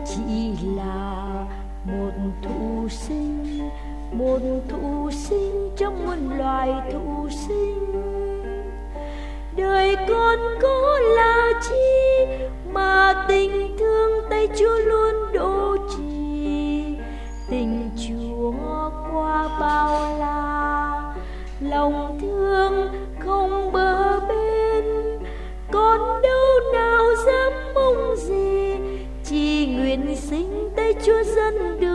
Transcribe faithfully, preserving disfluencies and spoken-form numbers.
chỉ là một thụ sinh, một thụ sinh trong muôn loài thụ sinh. Đời con có là chi mà tình thương tay Chúa luôn độ trì. Tình Chúa qua bao la, lòng thương không bờ bên. Con đâu nào dám mong gì, chỉ nguyện sinh tay Chúa dân được